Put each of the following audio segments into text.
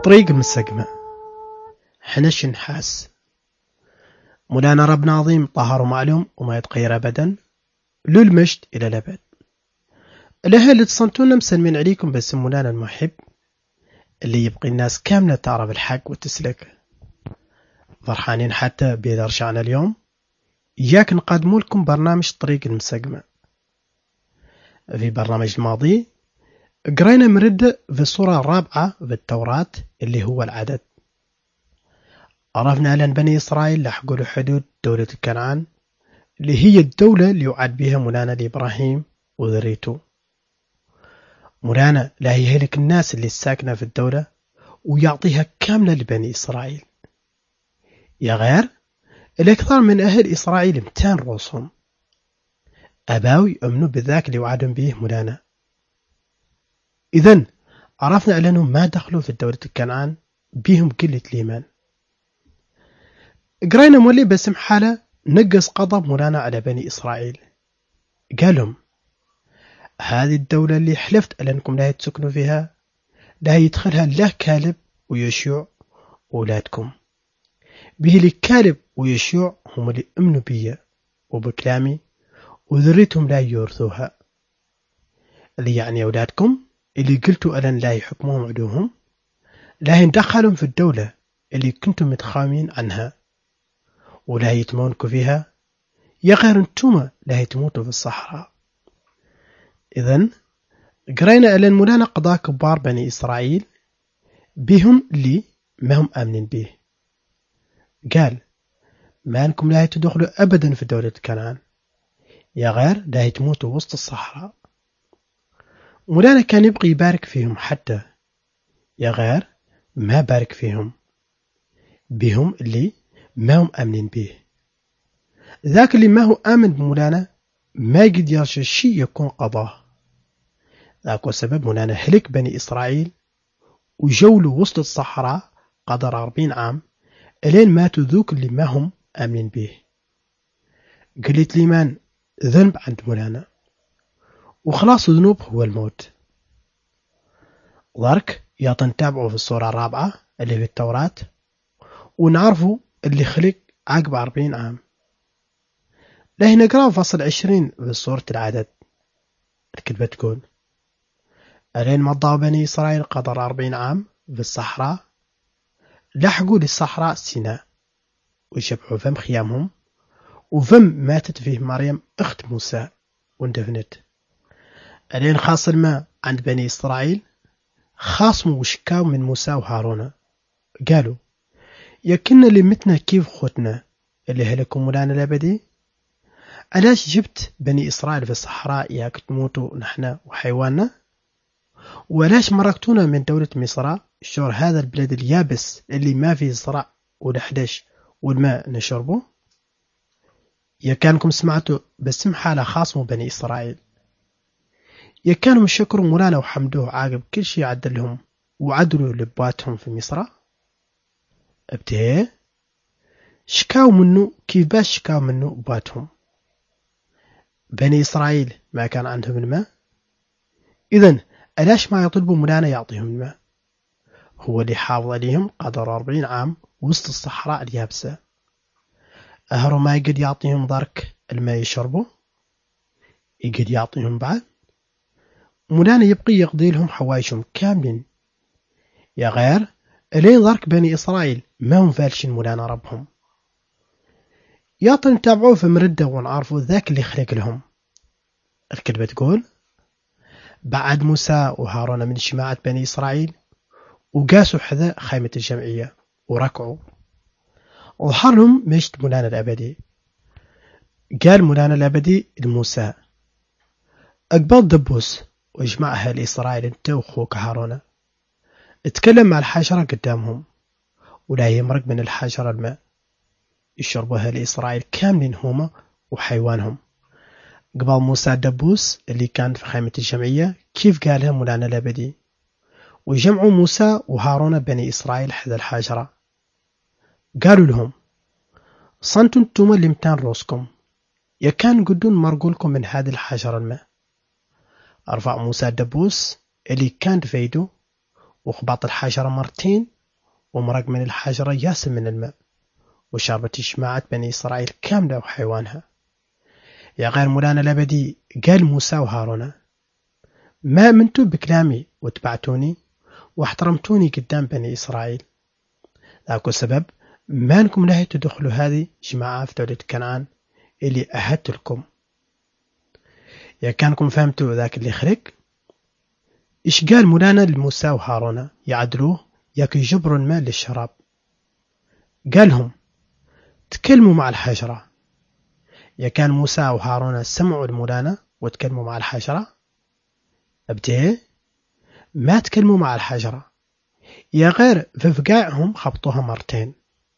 طريق مسقمة حنش نحاس. مولانا ربنا عظيم طاهر ومعلوم وما يتغير أبدا، له المجد إلى الأبد. الأهل اللي تصنتونا مسلمين عليكم باسم مولانا المحب اللي يبقي الناس كاملة تعرف الحق وتسلك. فرحانين حتى بيرجعنا اليوم إياك نقدموا لكم برنامج طريق المسقمة. في برنامج الماضي قرينا مرد في السورة الرابعة في التوراة اللي هو العدد. عرفنا أن بني إسرائيل لحقوا لحدود دولة كنعان اللي هي الدولة اللي يعد بها مولانا لإبراهيم وذريته. مولانا لا يهلك الناس اللي ساكنة في الدولة ويعطيها كاملة لبني إسرائيل. يا غير الأكثر من أهل إسرائيل 200 رؤوسهم أباو يؤمنوا بذاك اللي وعدهم به مولانا. إذن عرفنا أنهم ما دخلوا في الدولة كنعان بهم قلة الإيمان. قرينا مولي باسم حالة نقص غضب مولانا على بني إسرائيل. قالهم هذه الدولة اللي حلفت أنكم لا تسكنوا فيها لا يدخلها لا كالب ويشوع أولادكم. به اللي كالب ويشوع هم اللي أمنوا بي وبكلامي وذريتهم لا يورثوها، اللي يعني أولادكم اللي قلتوا ألن لا يحكمهم عدوهم لا يندخلهم في الدولة اللي كنتم متخامين عنها ولا يتمونكوا فيها، يا غير انتم لا يتموتوا في الصحراء. إذن قرينا ألن مولانا قضاء كبار بني إسرائيل بهم اللي ما هم آمنين به. قال ما أنكم لا تدخلوا أبدا في دولة كنعان، يا غير لا يتموتوا وسط الصحراء. مولانا كان يبقى يبارك فيهم حتى، يا غير ما بارك فيهم بهم اللي ما هم آمنين به. ذاك اللي ما هو آمن بمولانا ما يقدر يرشى شيء يكون قضاه. ذاك سبب مولانا هلك بني إسرائيل وجولوا وسط الصحراء قدر 40 عام إلين ماتوا ذوك اللي ما هم آمنين به. قلت الإيمان ذنب عند مولانا وخلاص الذنوب هو الموت. ذلك يعطن تابعوا في السورة الرابعة اللي في التوراة ونعرفوا اللي خلق عقب 40 عام. له نقرأ فصل 20 في سورة العدد. الكتبة تقول ألين مضى بني إسرائيل قدر 40 عام في الصحراء لحقوا للصحراء سيناء وشبعوا فم خيامهم وفم ماتت فيه مريم أخت موسى واندفنت. ألين خاص الماء عند بني إسرائيل خاصموا وشكاوا من موسى وهارون. قالوا يكن اللي متنا كيف خوتنا اللي هلكوا مولانا الأبدي. علاش جبت بني إسرائيل في الصحراء ياك تموتوا نحن وحيواننا؟ ولاش مرقتونا من دولة مصر شور هذا البلد اليابس اللي ما فيه زرع ولحدش والماء نشربه؟ يا كانكم سمعتوا باسم حالة خاصموا بني إسرائيل، يا كانوا شكروا مولانا وحمدوه عاقب كل شيء عدلهم وعدلوا لباتهم في مصر. ابتهي شكاوا منه كيف باش شكاوا منه باتهم. بني إسرائيل ما كان عندهم الماء، إذن ألاش ما يطلبوا مولانا يعطيهم الماء؟ هو اللي حافظ عليهم قدر 40 عام وسط الصحراء اليابسة. أهرو ما يقد يعطيهم ذلك الماء يشربوا؟ يقد يعطيهم بعد؟ مولانا يبقي يقضي لهم حوايشهم كاملين. يا غير إلين ذلك بني إسرائيل ما هم فالشين مولانا ربهم. يعطن تابعوه في مردة ونعرفوا ذاك اللي خلق لهم. الكتبة تقول بعد موسى وهارون من شماعة بني إسرائيل وقاسوا حذاء خيمة الجمعية وركعوا وظهر لهم مجد مولانا الأبدي. قال مولانا الأبدي لموسى أقبل دبوس واجمع أهل إسرائيل أنت وأخوك هارون، اتكلم مع الحشرة قدامهم ولا يمرق من الحشرة الماء يشربوا أهل إسرائيل كاملين هما وحيوانهم. قبل موسى دبوس اللي كان في خيمة الجمعية كيف قالها مولانا الأبدي وجمعوا موسى وهارون بني إسرائيل حذا الحشرة. قالوا لهم صنتوا انتم اللي 200 روسكم، يا كان قدون مرقولكم من هذه الحشرة الماء. رفع موسى دبوس اللي كان في يده وخبط الحشرة مرتين ومرق من الحجرة ياس من الماء، وشربت جماعة بني إسرائيل كاملة وحيوانها. يا غير مولانا لبدي قال موسى وهارون: ما منتوا بكلامي واتبعتوني واحترمتوني قدام بني إسرائيل، ذاك السبب ما انكم لا تدخلوا هذه جماعة في دولة كنعان اللي أهدت لكم. يا كانكم فهمتوا ذاك اللي خرق. إيش قال مولانا لموسى وهارون يعدلوه ياك يجبروا الماء للشراب؟ قالهم: تكلموا مع الحجرة. يا كان موسى وهارون سمعوا المولانا وتكلموا مع الحجرة؟ أبتيه ما تكلموا مع الحجرة، يا غير في فقاعهم خبطوها مرتين.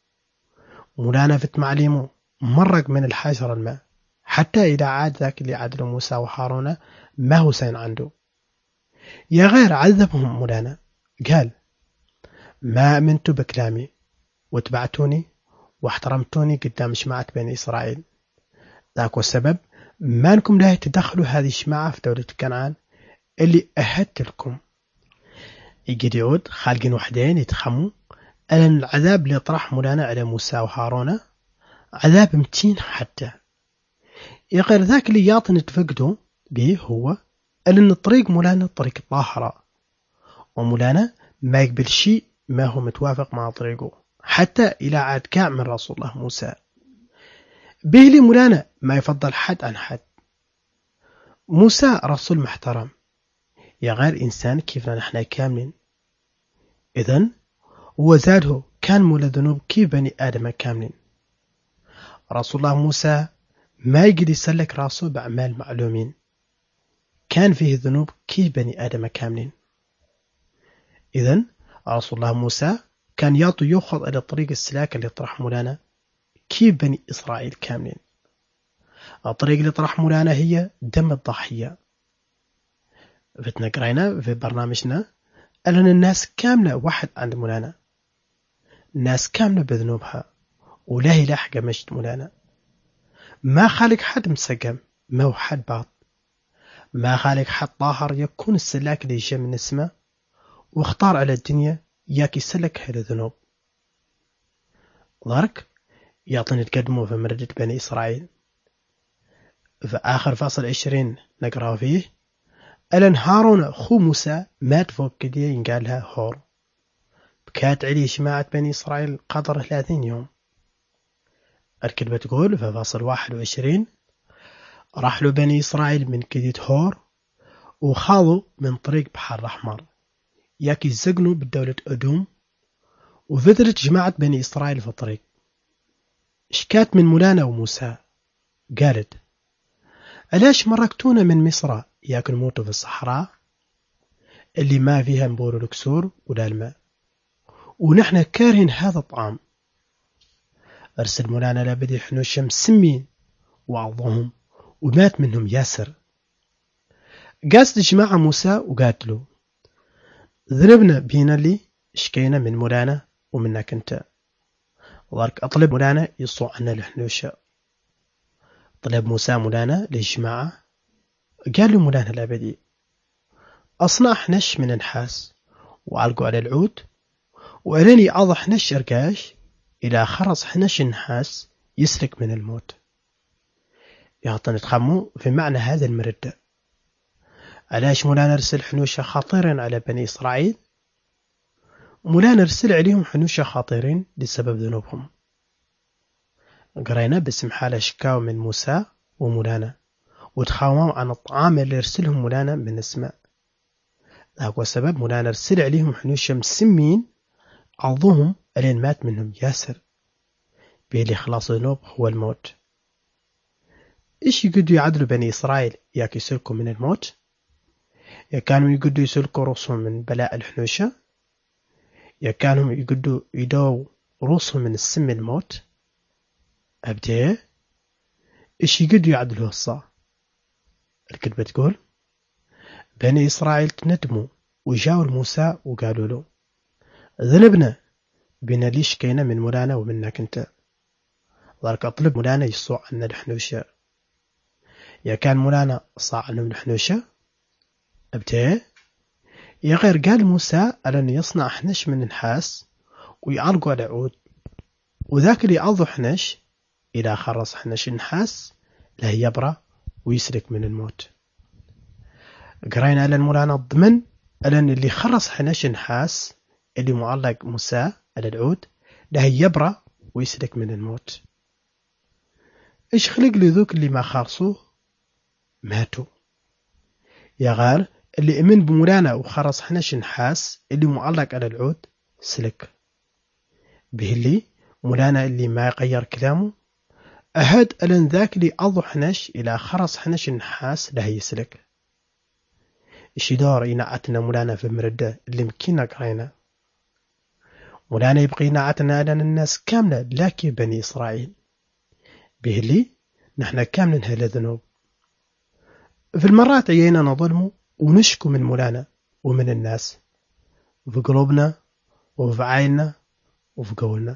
مولانا في تعليمه مرق من الحجرة الماء، حتى إذا عاد ذاك اللي عدلوا موسى وهارون ما هو سين عنده. يا غير عذبهم مولانا، قال: ما أمنتوا بكلامي واتبعتوني واحترمتوني قدام جماعة بني إسرائيل، ذاك السبب ما انكم لا تدخلوا هذه الجماعة في دولة كنعان اللي أهدت لكم. يجي يعود خالقين وحدين يتخموا أن العذاب اللي طرح مولانا على موسى وهارون عذاب متين حتى. يا غير ذاك اللي ياطن تفقدوا به هو أن الطريق مولانا طريق طاهرة، ومولانا ما يقبل شيء ما هو متوافق مع طريقه، حتى إلى عاد كاع من رسول الله موسى. به لي مولانا ما يفضل حد عن حد. موسى رسول محترم، يا غير إنسان كيفنا نحن كاملين، إذن هو زاده كان مولا ذنوب كيف بني آدم كاملين. رسول الله موسى ما يقدر يسلك راسه بأعمال معلومين، كان فيه ذنوب كيف بني آدم كاملين. إذن رسول الله موسى كان يأخذ إلى طريق السلاك اللي طرح مولانا كيف بني إسرائيل كاملين. الطريق اللي طرح مولانا هي دم الضحية. قرينا في برنامجنا أن الناس كاملة واحد عند مولانا، الناس كاملة بذنوبها ولا يلاحق مجد مولانا. ما خالق حد مسقم، ما هو حد باط، ما خالق حد طاهر يكون السلاك اللي يجي من السماء واختار على الدنيا ياك يسلك هذا الذنوب. ضرك يعطيني تقدمه في مردة بني إسرائيل في آخر فصل 20 نقرأ فيه: ألن هارون خو موسى مات فوق كدية ينقالها هور، بكات عليه جماعة بني إسرائيل قدر 30 يوم. الكتبة تقول في فصل 21: رحلوا بني إسرائيل من كدية هور وخاضوا من طريق بحر الأحمر ياك يزقنوا بالدولة أدوم، وفذلت جماعة بني إسرائيل في الطريق. شكات من مولانا وموسى قالت: علاش مرقتونا من مصر ياك نموتوا في الصحراء اللي ما فيها نبور الكسور ولا الماء، ونحن كارهين هذا الطعام. أرسل مولانا لابد يحنوا الشمس سمين وعضهم ومات منهم ياسر. قاست جماعة موسى وقالت له: ذنبنا بينا اللي شكينا من مولانا ومنك انت، وذلك أطلب مولانا يصوع عنا الحنوشة. طلب موسى مولانا للجماعة، قال له مولانا الأبدي: أصنع حنش من النحاس وعلقوا على العود، وأريني أضع حنش أرقاش إلى خرص حنش النحاس يسلك من الموت. يعطينا تخمو في معنى هذا المردة. علاش مولانا رسل حنوشة خطيرين على بني إسرائيل؟ مولانا رسل عليهم حنوشة خطيرين لسبب ذنوبهم. قرينا باسم حالة شكاو من موسى ومولانا وتخاوموا عن الطعام اللي رسلهم مولانا من السماء. هو سبب مولانا رسل عليهم حنوشة مسمين عضوهم ألين مات منهم ياسر. بيلي خلاص ذنوب هو الموت. إيش يقدوا يعدلوا بني إسرائيل ياك يسلكوا من الموت؟ يا كانوا يقدوا يسلكوا رؤوسهم من بلاء الحنوشة؟ يا كانوا يقدوا يدوا رؤوسهم من السم الموت؟ أبدي إيش يقدوا يعدلوا الصا؟ الكتبة تقول: بني إسرائيل تندموا وجاوا موسى وقالوا له: ذنبنا بنا ليش كينا من مولانا ومنك انت، ذلك أطلب مولانا يصوع عنا الحنوشة. يا كان مولانا صاع عنهم الحنوشة؟ أبتيه يا غير قال موسى ألن يصنع حنش من النحاس ويعلقوا على عود، وذاك اللي يعضو حنش إذا خرص حنش النحاس لا يبرى ويسلك من الموت. قرينا على المولانا الضمن ألن اللي خرص حنش النحاس اللي معلق موسى على العود لا يبرى ويسلك من الموت. إيش خلق لذوك اللي ما خرصوه ماتوا؟ يا غار اللي امن بمولانا وخرص حنش النحاس اللي معلق على العود سلك به. اللي مولانا اللي ما يغير كلامه أهد ألن ذاك اللي أضو حنش إلى خرص حنش النحاس لا يسلك. إشي دور ينعتنا مولانا في مردة اللي مكينا قرينا. مولانا يبقي ينعتنا ألن الناس كاملة لاكي بني إسرائيل به. اللي نحن كاملين هلا ذنوب. في المرات عيينا نظلمه ونشكو من مولانا ومن الناس في قلوبنا وفي عيننا وفي قولنا.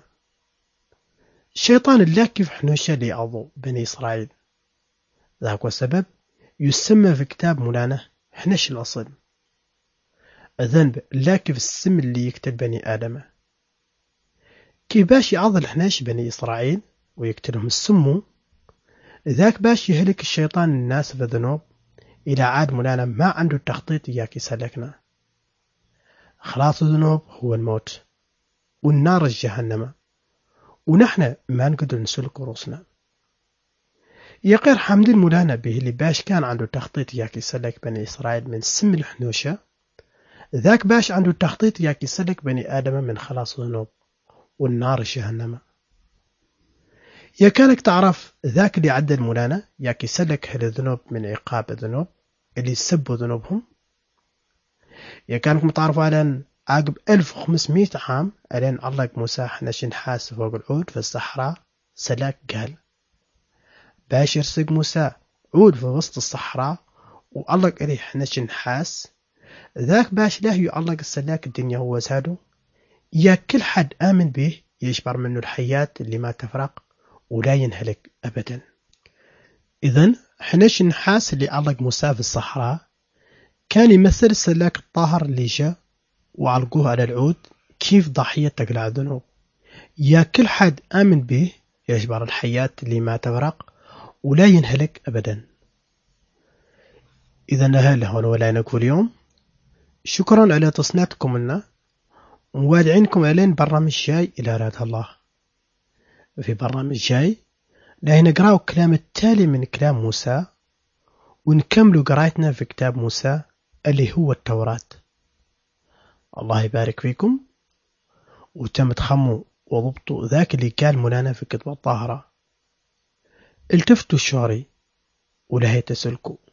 الشيطان اللاكي في حنوشة اللي يعضو بني إسرائيل ذاك السبب يسمى في كتاب مولانا حنش الأصل. الذنب اللاكي في السم اللي يقتل بني آدم. كي باش يعض الحنش بني إسرائيل ويقتلهم السمو ذاك باش يهلك الشيطان الناس في الذنوب إلى عاد مولانا ما عنده التخطيط إياك يسلكنا. خلاص الذنوب هو الموت والنار الجهنم، ونحن ما نقدر نسلك رؤوسنا. يقير حمد مولانا به اللي باش كان عنده تخطيط إياك يسلك بني إسرائيل من سم الحنوشة ذاك باش عنده التخطيط إياك يسلك بني آدم من خلاص الذنوب والنار الجهنم. يا كانك تعرف ذاك اللي عدى المولانا ياك يسلك هالذنوب من عقاب الذنوب اللي يسبوا ذنوبهم. يا كانكم تعرفوا على عقب 1500 عام ألين علق موسى حنش نحاس فوق العود في الصحراء سلاك قال باش يرسق موسى عود في وسط الصحراء وعلق عليه حنش نحاس ذاك باش له يعلق السلاك الدنيا هو زادو. يا كل حد آمن به يجبر منه الحياة اللي ما تفرق ولا ينهلك أبدا. إذن حنش النحاس اللي علق موسى في الصحراء كان يمثل السلاك الطاهر اللي جاء وعلقوه على العود كيف ضحية تقلع الذنوب. يا كل حد آمن به يجبر الحياة اللي ما تفرق ولا ينهلك أبدا. إذن هل هون ولا نقول اليوم شكرا على تصنيعكم لنا وموادعينكم علين برنامج جاي إلى راد الله. في برنامج جاي لا نقرأ كلام التالي من كلام موسى ونكمل قراءتنا في كتاب موسى اللي هو التوراة. الله يبارك فيكم وتم تخموا وضبطوا ذاك اللي قال مولانا في كتب الطاهرة. التفتوا الشعري ولا هي تسلكوا